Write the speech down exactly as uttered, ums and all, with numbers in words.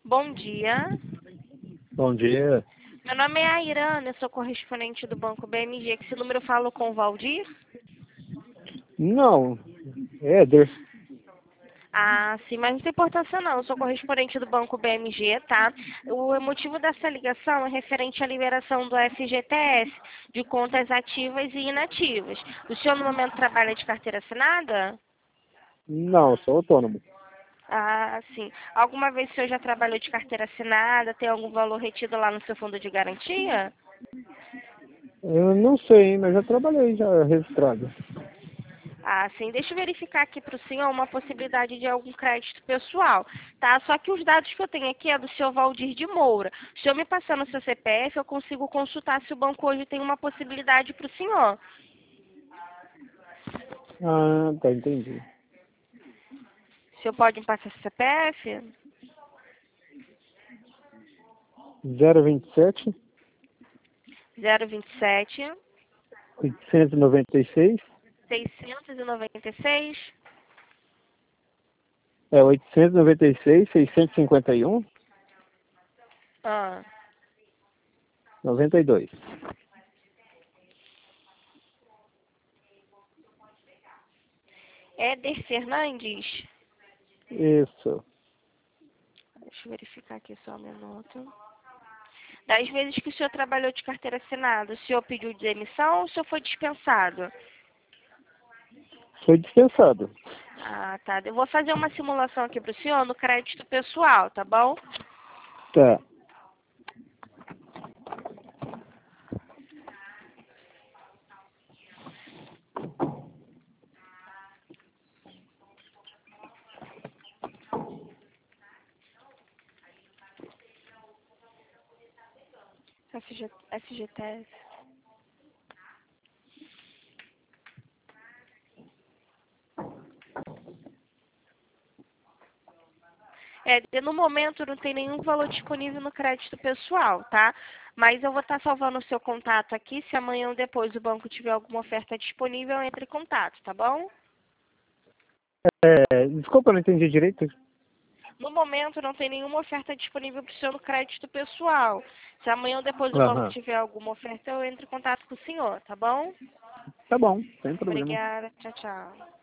Bom dia. Bom dia. Meu nome é Airana, eu sou correspondente do Banco B M G. Que esse número eu falo com o Valdir? Não, é Éder. Ah, sim, mas não tem importância não. Eu sou correspondente do Banco B M G, tá? O motivo dessa ligação é referente à liberação do F G T S, de contas ativas e inativas. O senhor no momento trabalha de carteira assinada? Não, sou autônomo. Ah, sim. Alguma vez o senhor já trabalhou de carteira assinada? Tem algum valor retido lá no seu fundo de garantia? Eu não sei, hein, mas já trabalhei já registrado. Ah, sim. Deixa eu verificar aqui para o senhor uma possibilidade de algum crédito pessoal, tá? Só que os dados que eu tenho aqui é do senhor Valdir de Moura. Se o senhor me passando o seu C P F, eu consigo consultar se o banco hoje tem uma possibilidade para o senhor. Ah, tá, entendi. O senhor pode me passar o C P F? zero vinte e sete, zero vinte e sete, oitocentos e noventa e seis, seiscentos e noventa e seis. é oitocentos e noventa e seis, seiscentos e cinquenta e um, Ah, noventa e dois. Éder Fernandes. Isso. Deixa eu verificar aqui só um minuto. Das vezes que o senhor trabalhou de carteira assinada, o senhor pediu demissão ou o senhor foi dispensado? Foi dispensado. Ah, tá. Eu vou fazer uma simulação aqui para o senhor no crédito pessoal, tá bom? Tá. F G, F G T S. É, no momento não tem nenhum valor disponível no crédito pessoal, tá? Mas eu vou estar salvando o seu contato aqui. Se amanhã ou depois o banco tiver alguma oferta disponível, entre em contato, tá bom? É, desculpa, eu não entendi direito. No momento não tem nenhuma oferta disponível para o senhor no crédito pessoal. Se amanhã ou depois o banco Aham. tiver alguma oferta, eu entro em contato com o senhor, tá bom? Tá bom, sem problema. Obrigada. Tchau, tchau.